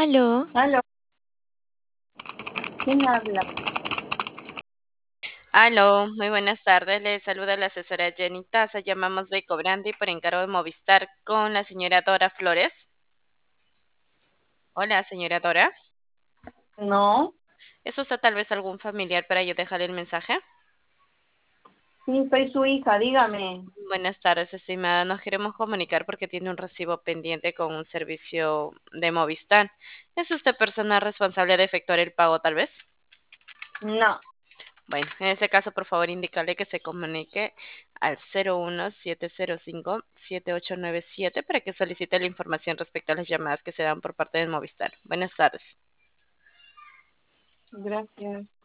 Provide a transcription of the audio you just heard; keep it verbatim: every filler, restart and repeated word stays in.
Aló, Aló, ¿quién habla? Aló, muy buenas tardes. Le saluda la asesora Jenny Taza. Llamamos de Cobrandi por encargo de Movistar con la señora Dora Flores. Hola, señora Dora. No, ¿Es usted tal vez algún familiar para yo dejarle el mensaje? sí, soy su hija, dígame. Buenas tardes, estimada. Nos queremos comunicar porque tiene un recibo pendiente con un servicio de Movistar. ¿Es usted persona responsable de efectuar el pago, tal vez? No, Bueno, en ese caso, por favor, indicarle que se comunique al cero uno siete cero cinco siete ocho nueve siete para que solicite la información respecto a las llamadas que se dan por parte del Movistar. Buenas tardes. gracias.